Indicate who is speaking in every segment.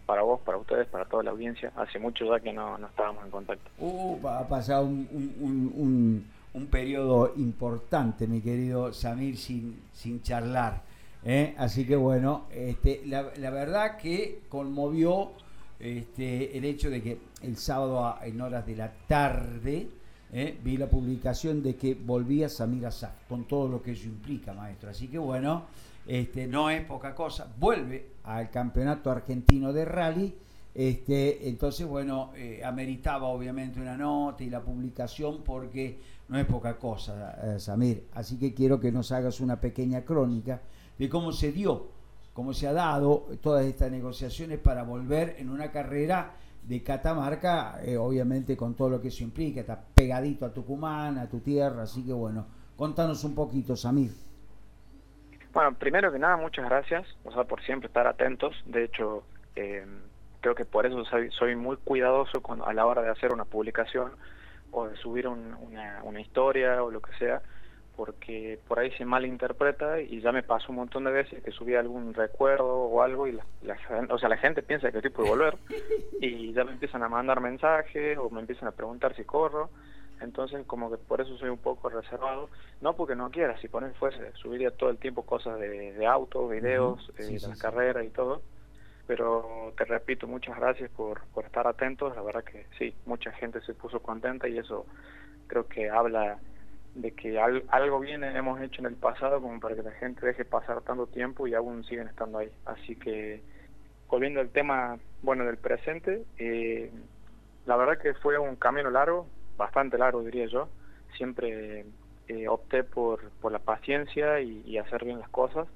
Speaker 1: para vos, para ustedes, para toda la audiencia. Hace mucho ya que no estábamos en contacto.
Speaker 2: Ha pasado un periodo importante, mi querido Samir, sin charlar. Así que bueno, la verdad que conmovió el hecho de que el sábado en horas de la tarde vi la publicación de que volvía Samir Asaf, con todo lo que eso implica, maestro. Así que bueno, no es poca cosa. Vuelve al campeonato argentino de rally. Entonces, bueno, ameritaba obviamente una nota y la publicación porque no es poca cosa, Samir. Así que quiero que nos hagas una pequeña crónica de cómo se dio, cómo se ha dado todas estas negociaciones para volver en una carrera de Catamarca, obviamente con todo lo que eso implica. Está pegadito a Tucumán, a tu tierra, así que bueno, contanos un poquito, Samir.
Speaker 1: Bueno, primero que nada, muchas gracias, por siempre estar atentos. De hecho, creo que por eso soy muy cuidadoso a la hora de hacer una publicación o de subir una historia o lo que sea, porque por ahí se malinterpreta y ya me pasó un montón de veces que subí algún recuerdo o algo y la gente piensa que estoy por volver y ya me empiezan a mandar mensajes o me empiezan a preguntar si corro. Entonces como que por eso soy un poco reservado, no porque no quiera, si poner fuese subiría todo el tiempo cosas de autos, videos, de las carreras y todo. Pero te repito, muchas gracias por estar atentos. La verdad que sí, mucha gente se puso contenta y eso creo que habla de que algo bien hemos hecho en el pasado como para que la gente deje pasar tanto tiempo y aún siguen estando ahí. Así que, volviendo al tema, bueno, del presente, la verdad que fue un camino largo, bastante largo diría yo. Siempre opté por la paciencia y hacer bien las cosas.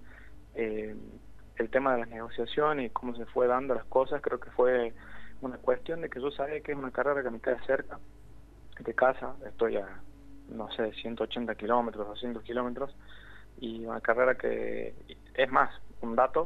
Speaker 1: El tema de las negociaciones y cómo se fue dando las cosas, creo que fue una cuestión de que yo sabía que es una carrera que me queda cerca de casa. Estoy a, no sé, 180 kilómetros, 200 kilómetros, y una carrera que es más, un dato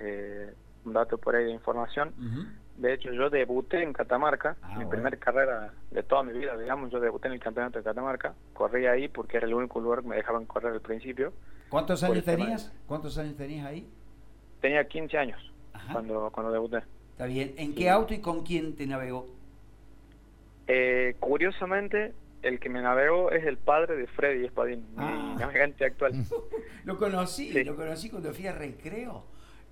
Speaker 1: por ahí de información. De hecho, yo debuté en Catamarca, mi primera carrera de toda mi vida, digamos. Yo debuté en el campeonato de Catamarca, corrí ahí porque era el único lugar que me dejaban correr al principio.
Speaker 2: ¿Cuántos años tenías? ¿Cuántos años tenías ahí?
Speaker 1: Tenía 15 años cuando debuté.
Speaker 2: Está bien. ¿En qué auto y con quién te navegó?
Speaker 1: Curiosamente, el que me navegó es el padre de Freddy Espadín, mi navegante actual.
Speaker 2: Lo conocí cuando fui a Recreo.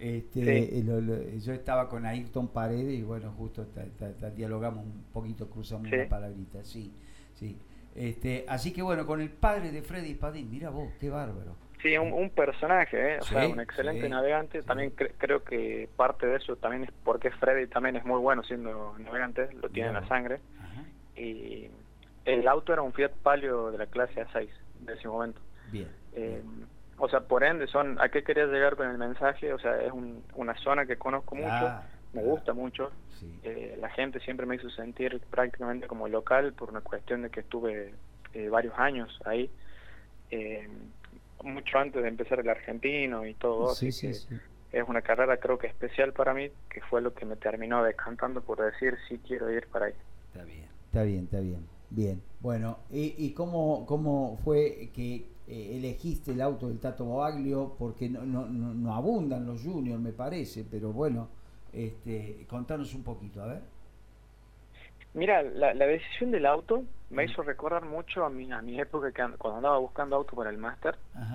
Speaker 2: Yo estaba con Ayrton Paredes y bueno, justo dialogamos un poquito, cruzamos una palabrita, sí. Así que bueno, con el padre de Freddy Espadín, mira vos, qué bárbaro.
Speaker 1: Sí, un personaje, un excelente navegante. También creo que parte de eso también es porque Freddy también es muy bueno siendo navegante, lo tiene en la sangre. Y el auto era un Fiat Palio de la clase A6 de ese momento.
Speaker 2: Bien.
Speaker 1: Por ende, ¿a qué quería llegar con el mensaje? Es una zona que conozco mucho, me gusta mucho. La gente siempre me hizo sentir prácticamente como local por una cuestión de que estuve varios años ahí. Mucho antes de empezar el argentino y todo, es una carrera creo que especial para mí, que fue lo que me terminó decantando por decir sí quiero ir para ahí.
Speaker 2: Está bien. Bien, bueno, ¿y cómo fue que elegiste el auto del Tato Boaglio? Porque no abundan los juniors, me parece, pero bueno, contanos un poquito, a ver.
Speaker 1: Mira, la decisión del auto me hizo recordar mucho a mi época cuando andaba buscando auto para el máster.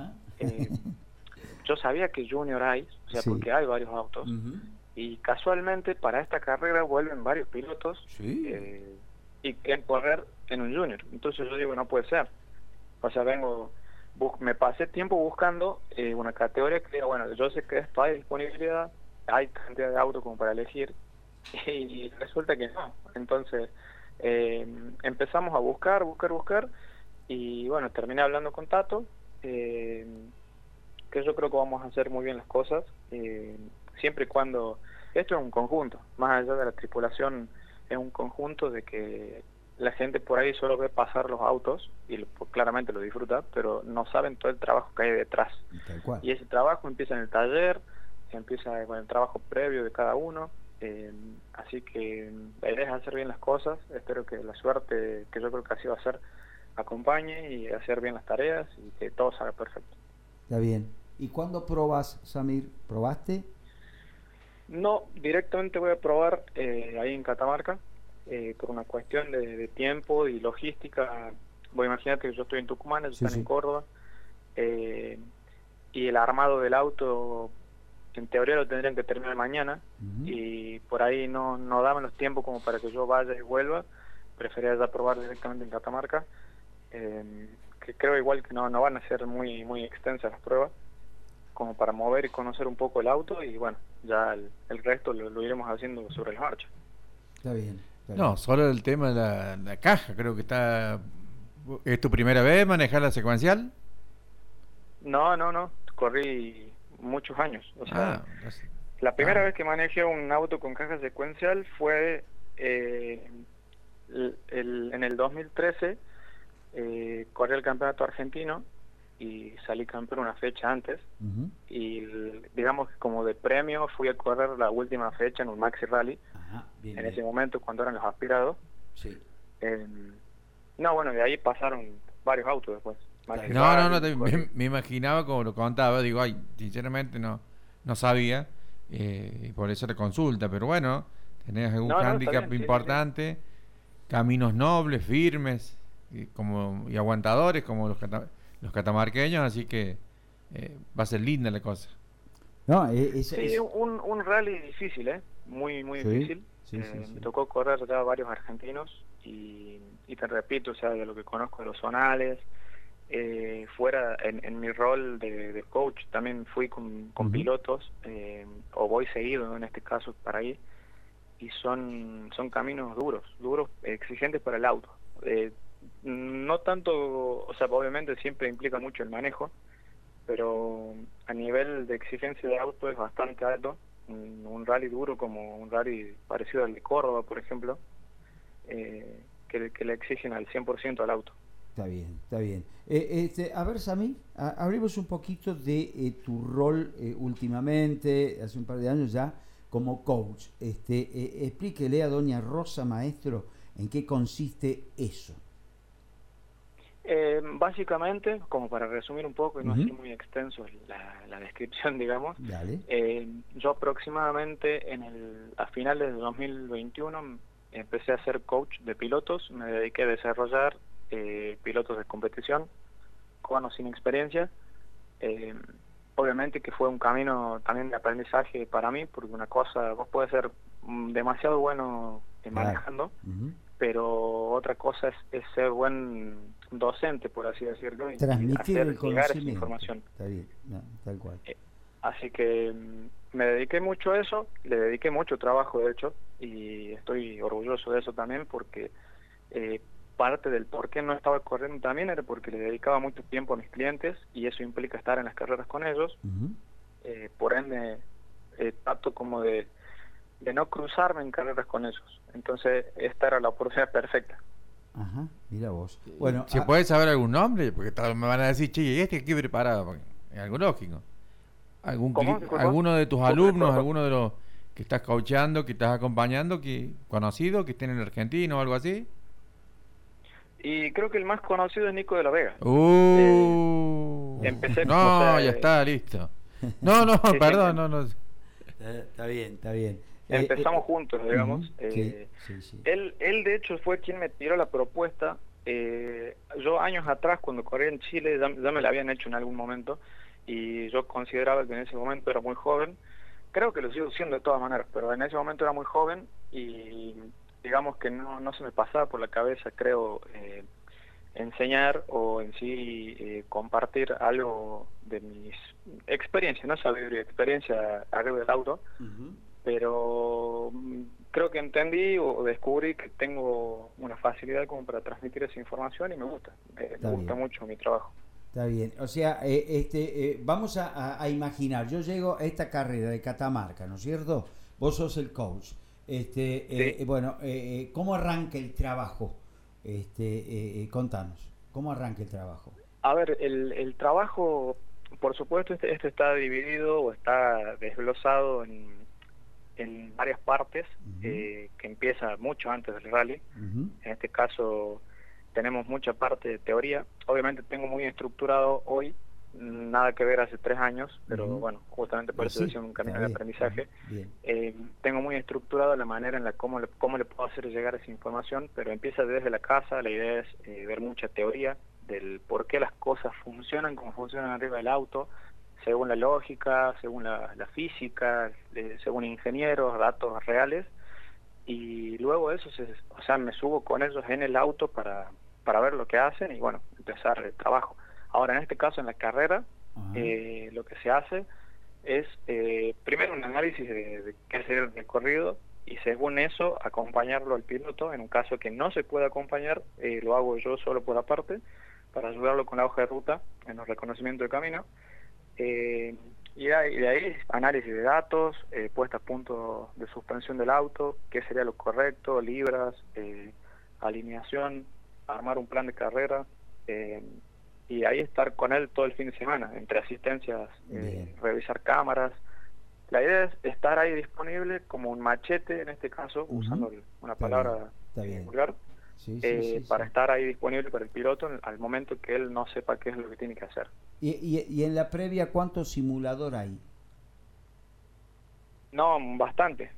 Speaker 1: Yo sabía que Junior hay, porque hay varios autos, y casualmente para esta carrera vuelven varios pilotos y quieren correr en un Junior. Entonces yo digo, no puede ser. Me pasé tiempo buscando una categoría que diga, bueno, yo sé que esto hay disponibilidad, hay cantidad de autos como para elegir, y resulta que no. Entonces empezamos a buscar, y bueno, terminé hablando con Tato, que yo creo que vamos a hacer muy bien las cosas, siempre y cuando esto es un conjunto, más allá de la tripulación, es un conjunto de que la gente por ahí solo ve pasar los autos y claramente lo disfruta, pero no saben todo el trabajo que hay detrás. Y ese trabajo empieza en el taller, empieza con el trabajo previo de cada uno. Así que la idea es hacer bien las cosas. Espero que la suerte, que yo creo que así va a ser, acompañe y hacer bien las tareas y que todo salga perfecto.
Speaker 2: Está bien. ¿Y cuándo probas, Samir? ¿Probaste?
Speaker 1: No, directamente voy a probar ahí en Catamarca, por una cuestión de tiempo y logística. Voy a imaginar que yo estoy en Tucumán, ellos
Speaker 2: Sí,
Speaker 1: están en
Speaker 2: sí.
Speaker 1: Córdoba, y el armado del auto, en teoría lo tendrían que terminar mañana,
Speaker 2: Ujú.
Speaker 1: y por ahí no daban los tiempos como para que yo vaya y vuelva. Prefería ya probar directamente en Catamarca, que creo igual que no van a ser muy extensas las pruebas, como para mover y conocer un poco el auto, y bueno, ya el resto lo iremos haciendo sobre la marcha.
Speaker 2: Está bien, está
Speaker 3: No,
Speaker 2: bien.
Speaker 3: solo el tema de la caja, creo que está... ¿Es tu primera vez manejar la secuencial?
Speaker 1: No, corrí muchos años. O sea,
Speaker 3: Ah,
Speaker 1: la primera
Speaker 3: ah,
Speaker 1: vez que manejé un auto con caja secuencial fue en el 2013. Corrí el campeonato argentino y salí campeón una fecha antes.
Speaker 2: Ujú.
Speaker 1: Y digamos que como de premio fui a correr la última fecha en un Maxi Rally,
Speaker 2: Ajá, bien,
Speaker 1: en ese
Speaker 2: bien.
Speaker 1: momento cuando eran los aspirados.
Speaker 2: Sí,
Speaker 1: Eh, no, bueno, de ahí pasaron varios autos después.
Speaker 2: está
Speaker 1: Maxi
Speaker 2: bien.
Speaker 3: no,
Speaker 1: Rally, corrí.
Speaker 3: me imaginaba como lo contaba, digo, ay, sinceramente no sabía, y por eso la consulta, pero bueno, tenés algún
Speaker 1: No, está
Speaker 3: hándicap
Speaker 1: bien, sí, sí, sí.
Speaker 3: importante, caminos nobles, firmes, y aguantadores como los catamarqueños, así que va a ser linda la cosa.
Speaker 2: No,
Speaker 1: Sí, un rally difícil, ¿eh? Muy
Speaker 2: sí,
Speaker 1: difícil.
Speaker 2: sí, sí,
Speaker 1: Me
Speaker 2: sí.
Speaker 1: tocó correr ya varios argentinos, y te repito, o sea, de lo que conozco de los zonales, fuera en mi rol de coach también fui con
Speaker 2: Ujú.
Speaker 1: pilotos, o voy seguido, ¿no? En este caso para ahí, y son caminos duros, exigentes para el auto. No tanto, o sea, obviamente siempre implica mucho el manejo, pero a nivel de exigencia de auto es bastante alto. Un rally duro como un rally parecido al de Córdoba, por ejemplo, que le exigen al 100% al auto.
Speaker 2: Está bien, está bien. A ver, Samir, hablemos un poquito de tu rol últimamente, hace un par de años ya, como coach. Explíquele a doña Rosa Maestro en qué consiste eso.
Speaker 1: Básicamente, como para resumir un poco y no
Speaker 2: Ujú.
Speaker 1: hacer muy extenso la descripción, digamos,
Speaker 2: Dale.
Speaker 1: yo aproximadamente a finales de 2021 empecé a ser coach de pilotos. Me dediqué a desarrollar pilotos de competición con o sin experiencia. Eh, Obviamente que fue un camino también de aprendizaje para mí, porque una cosa, vos puedes ser demasiado bueno
Speaker 2: Claro.
Speaker 1: manejando,
Speaker 2: Ujú.
Speaker 1: pero otra cosa es ser buen docente, por así decirlo, y
Speaker 2: Transmitir el
Speaker 1: hacer llegar esa
Speaker 2: conocimiento.
Speaker 1: información.
Speaker 2: Está bien, no, tal cual.
Speaker 1: Así que me dediqué mucho a eso, le dediqué mucho trabajo, de hecho, y estoy orgulloso de eso también, porque eh, parte del por qué no estaba corriendo también era porque le dedicaba mucho tiempo a mis clientes, y eso implica estar en las carreras con ellos.
Speaker 2: Ujú.
Speaker 1: Por ende, trato como de no cruzarme en carreras con ellos. Entonces, esta era la oportunidad perfecta.
Speaker 2: Ajá, mira vos. Bueno,
Speaker 3: ¿Se puede saber algún nombre? Porque me van a decir, che, ¿y este qué preparado? Porque es algo lógico.
Speaker 1: ¿Cómo? Disculpa.
Speaker 3: ¿Alguno de tus
Speaker 1: Se
Speaker 3: alumnos,
Speaker 1: cortó.
Speaker 3: alguno de los que estás coachando, que estás acompañando, que conocido, que estén en Argentina o algo así?
Speaker 1: Y creo que el más conocido es Nico de la Vega. Eh, Empecé, o
Speaker 3: No,
Speaker 1: sea,
Speaker 3: ya está, listo. No, no,
Speaker 1: sí, sí,
Speaker 3: perdón, no, no.
Speaker 2: está bien, está bien.
Speaker 1: empezamos juntos,
Speaker 2: Ujú.
Speaker 1: digamos.
Speaker 2: Sí, sí, sí.
Speaker 1: Él de hecho fue quien me tiró la propuesta. Yo años atrás, cuando corrí en Chile, ya me la habían hecho en algún momento, y yo consideraba que en ese momento era muy joven. Creo que lo sigo siendo de todas maneras, pero en ese momento era muy joven, y digamos que no se me pasaba por la cabeza, creo, enseñar o en sí compartir algo de mis experiencias, no sabiduría, experiencia arriba del auto.
Speaker 2: Ujú.
Speaker 1: Pero creo que entendí o descubrí que tengo una facilidad como para transmitir esa información, y me gusta. Me
Speaker 2: Está
Speaker 1: gusta
Speaker 2: bien.
Speaker 1: mucho mi trabajo.
Speaker 2: Está bien, o sea, vamos a imaginar, yo llego a esta carrera de Catamarca, ¿no es cierto? Vos sos el coach.
Speaker 1: Sí.
Speaker 2: Bueno, ¿cómo arranca el trabajo? Contanos, ¿cómo arranca el trabajo?
Speaker 1: A ver, el trabajo, por supuesto, este está dividido o está desglosado en varias partes,
Speaker 2: Ujú.
Speaker 1: que empieza mucho antes del rally.
Speaker 2: Ujú.
Speaker 1: En este caso tenemos mucha parte de teoría. Obviamente tengo muy estructurado hoy nada que ver hace 3 años, pero bueno, justamente por eso
Speaker 2: Sí,
Speaker 1: decía un camino
Speaker 2: está
Speaker 1: de
Speaker 2: bien.
Speaker 1: aprendizaje.
Speaker 2: Bien.
Speaker 1: Tengo muy estructurado la manera en la cómo le puedo hacer llegar esa información, pero empieza desde la casa. La idea es ver mucha teoría del por qué las cosas funcionan como funcionan arriba del auto, según la lógica, según la física, según ingenieros, datos reales, y luego eso, o sea, me subo con ellos en el auto para ver lo que hacen y bueno, empezar el trabajo. Ahora, en este caso, en la carrera, lo que se hace es primero un análisis de qué hacer el recorrido y según eso acompañarlo al piloto. En un caso que no se pueda acompañar, lo hago yo solo por aparte para ayudarlo con la hoja de ruta en los reconocimientos de camino. Y de ahí análisis de datos, puesta a punto de suspensión del auto, qué sería lo correcto, libras, alineación, armar un plan de carrera, y ahí estar con él todo el fin de semana, entre asistencias, revisar cámaras. La idea es estar ahí disponible como un machete, en este caso, usando una palabra vulgar, para estar ahí disponible para el piloto al momento que él no sepa qué es lo que tiene que hacer.
Speaker 2: ¿Y en la previa cuánto simulador hay?
Speaker 1: No, bastante.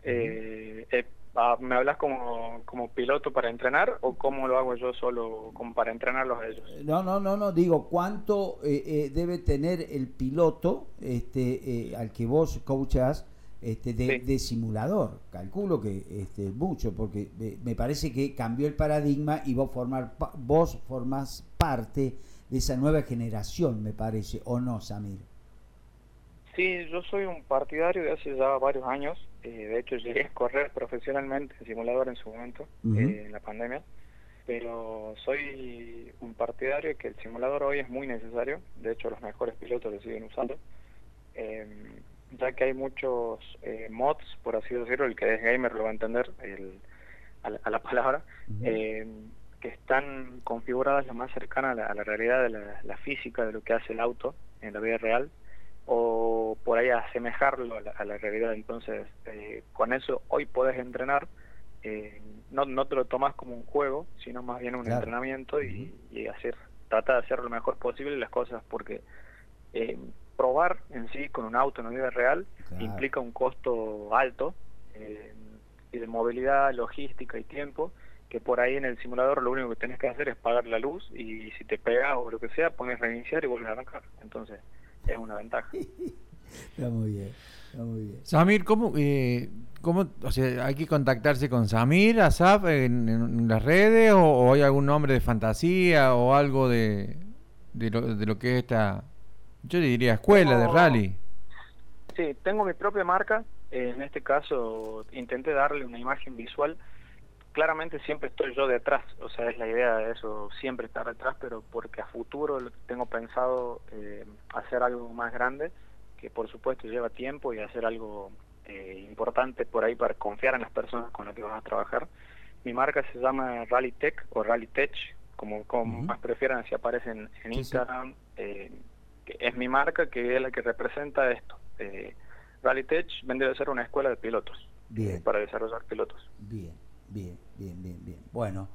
Speaker 1: ¿Me hablas como piloto para entrenar o cómo lo hago yo solo como para entrenarlos a ellos?
Speaker 2: No, digo, ¿cuánto debe tener el piloto al que vos coachás de simulador? Calculo que mucho, porque me parece que cambió el paradigma y vos formás parte de esa nueva generación, me parece, ¿o no, Samir?
Speaker 1: Sí, yo soy un partidario de hace ya varios años. De hecho, llegué a correr profesionalmente en simulador en su momento, en la pandemia. Pero soy un partidario de que el simulador hoy es muy necesario. De hecho, los mejores pilotos lo siguen usando. Ya que hay muchos mods, por así decirlo, el que es gamer lo va a entender a la palabra, que están configuradas lo más cercana a la realidad de la física de lo que hace el auto en la vida real, o por ahí asemejarlo a la realidad. Entonces, con eso hoy podés entrenar, no te lo tomas como un juego, sino más bien un entrenamiento y trata de hacer lo mejor posible las cosas, porque probar en sí con un auto en la vida real implica un costo alto, y de movilidad, logística y tiempo, que por ahí en el simulador lo único que tenés que hacer es pagar la luz y si te pega o lo que sea, pones reiniciar y vuelves a arrancar. Entonces es una ventaja.
Speaker 2: Está muy bien.
Speaker 3: Samir, ¿cómo, o sea, hay que contactarse con Samir, Asaf, en las redes, o hay algún nombre de fantasía o algo de lo que es esta, yo diría, escuela de rally?
Speaker 1: Sí, tengo mi propia marca. En este caso intenté darle una imagen visual. Claramente siempre estoy yo detrás, o sea, es la idea de eso, siempre estar detrás, pero porque a futuro tengo pensado hacer algo más grande, que por supuesto lleva tiempo, y hacer algo importante por ahí para confiar en las personas con las que vas a trabajar. Mi marca se llama Rally Tech o Rally Tech, como más prefieran, si aparecen en Instagram. Que es mi marca, que es la que representa esto. Rally Tech vende de ser una escuela de pilotos, para desarrollar pilotos.
Speaker 2: Bien. Bueno,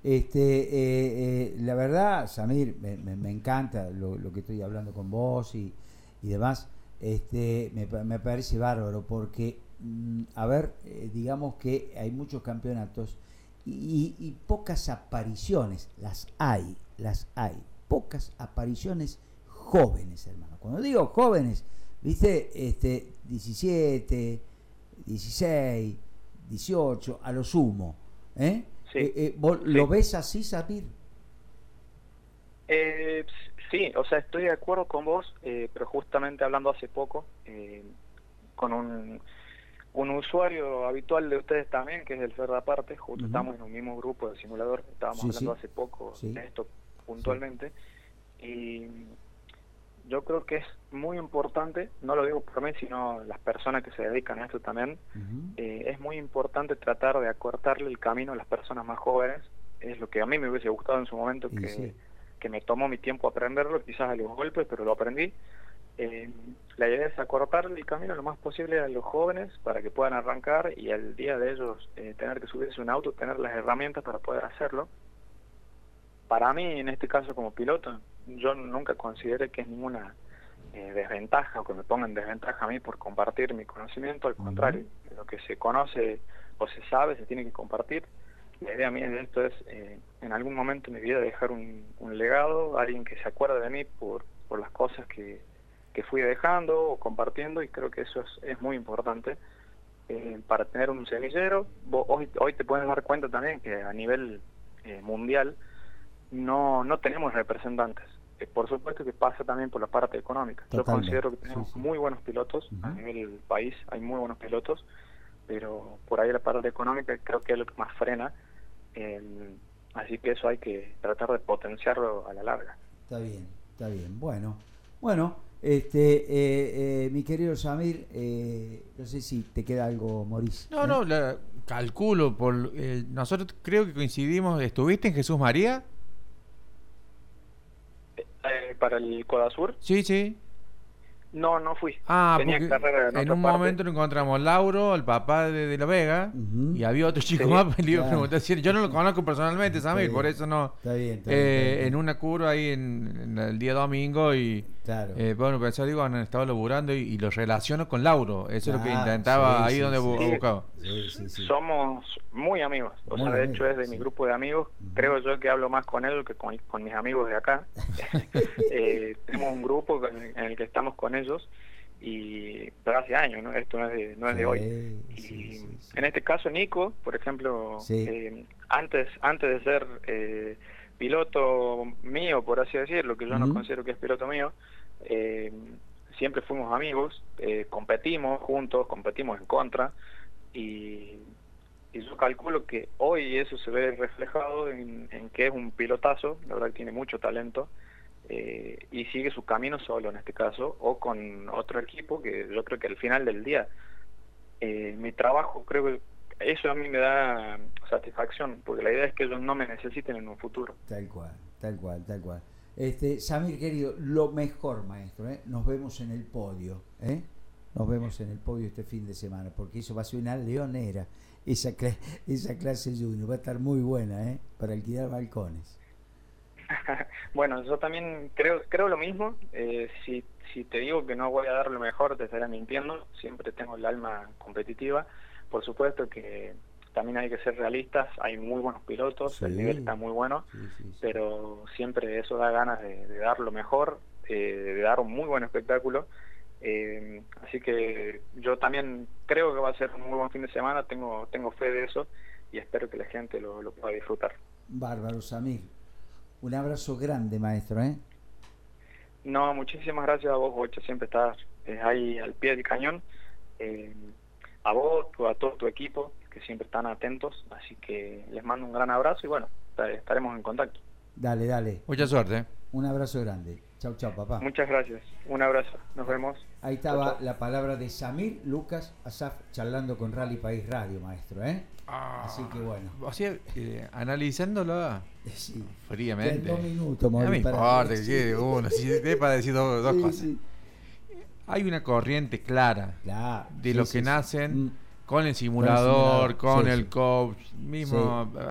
Speaker 2: la verdad, Samir, me encanta lo que estoy hablando con vos y demás. Me parece bárbaro porque, digamos que hay muchos campeonatos y pocas apariciones, las hay, pocas apariciones jóvenes, hermano. Cuando digo jóvenes, viste, 17, 16, 18 a lo sumo, ¿Vos lo ves así, Samir?
Speaker 1: Sí, o sea, estoy de acuerdo con vos, pero justamente hablando hace poco con un usuario habitual de ustedes también, que es el Fer Aparte, justo estamos en un mismo grupo de simulador, estábamos hablando hace poco de esto puntualmente, y yo creo que es muy importante, no lo digo por mí, sino las personas que se dedican a esto también, es muy importante tratar de acortarle el camino a las personas más jóvenes. Es lo que a mí me hubiese gustado en su momento, que me tomó mi tiempo aprenderlo, quizás a los golpes, pero lo aprendí. La idea es acortarle el camino lo más posible a los jóvenes para que puedan arrancar, y al día de ellos tener que subirse a un auto, tener las herramientas para poder hacerlo. Para mí, en este caso como piloto, yo nunca consideré que es ninguna desventaja o que me ponga en desventaja a mí por compartir mi conocimiento. Al contrario, lo que se conoce o se sabe se tiene que compartir. La idea mía de esto es en algún momento de mi vida dejar un legado, alguien que se acuerde de mí por las cosas que fui dejando o compartiendo, y creo que eso es muy importante para tener un semillero. Hoy te puedes dar cuenta también que a nivel mundial no tenemos representantes. Por supuesto que pasa también por la parte económica.
Speaker 2: Totalmente.
Speaker 1: Yo considero que tenemos muy buenos pilotos, a nivel país hay muy buenos pilotos, pero por ahí la parte económica creo que es lo que más frena, así que eso hay que tratar de potenciarlo a la larga.
Speaker 2: Está bien. Bueno, mi querido Samir, no sé si te queda algo, Maurice.
Speaker 3: No, calculo, nosotros creo que coincidimos. ¿Estuviste en Jesús María?
Speaker 1: ¿Para el Codasur?
Speaker 3: Sí.
Speaker 1: No fui.
Speaker 3: Tenía
Speaker 1: porque carrera en
Speaker 3: un
Speaker 1: parte.
Speaker 3: momento lo encontramos Lauro, el papá de La Vega, y había otro chico más, le iba a preguntar, yo no lo conozco personalmente, Samir, por eso no.
Speaker 2: Está bien.
Speaker 3: En una curva ahí en el día domingo, y bueno, pensaba, digo, han estado laburando y lo relaciono con Lauro, eso es lo que intentaba donde buscaba.
Speaker 1: Sí. Somos muy amigos, de hecho es de mi grupo de amigos. Creo yo que hablo más con él que con mis amigos de acá. Tenemos un grupo en el que estamos con ellos, pero hace años, ¿no? Esto no es de hoy. En este caso Nico, por ejemplo, antes de ser piloto mío, por así decirlo, que yo no considero que es piloto mío, siempre fuimos amigos, competimos juntos, competimos en contra, y yo calculo que hoy eso se ve reflejado en que es un pilotazo, la verdad que tiene mucho talento, y sigue su camino solo en este caso, o con otro equipo, que yo creo que al final del día mi trabajo, creo que eso a mí me da satisfacción, porque la idea es que ellos no me necesiten en un futuro.
Speaker 2: Tal cual. Samir, querido, lo mejor, maestro, nos vemos en el podio, nos vemos en el podio este fin de semana, porque eso va a ser una leonera, esa clase junior va a estar muy buena, para alquilar balcones.
Speaker 1: Bueno, yo también creo lo mismo. Si te digo que no voy a dar lo mejor, te estaré mintiendo. Siempre tengo el alma competitiva. Por supuesto que también hay que ser realistas. Hay muy buenos pilotos, el nivel está muy bueno, pero siempre eso da ganas de dar lo mejor, de dar un muy buen espectáculo. Así que yo también creo que va a ser un muy buen fin de semana. Tengo fe de eso y espero que la gente lo pueda disfrutar.
Speaker 2: Bárbaro, Samir. Un abrazo grande, maestro,
Speaker 1: No, muchísimas gracias a vos, Bocha, siempre estás ahí al pie del cañón. A vos, a todo tu equipo, que siempre están atentos, así que les mando un gran abrazo y bueno, estaremos en contacto.
Speaker 2: Dale.
Speaker 3: Mucha suerte.
Speaker 2: Un abrazo grande. Chau, papá.
Speaker 1: Muchas gracias. Un abrazo. Nos vemos.
Speaker 2: Ahí estaba la palabra de Samir Lucas Asaf charlando con Rally País Radio, maestro, Así que bueno.
Speaker 3: O sea, analizándolo fríamente.
Speaker 2: 2 minutos,
Speaker 3: no me importa que llegue uno, si es para decir dos cosas. Sí. Hay una corriente clara de los que nacen con el simulador, con el coach mismo.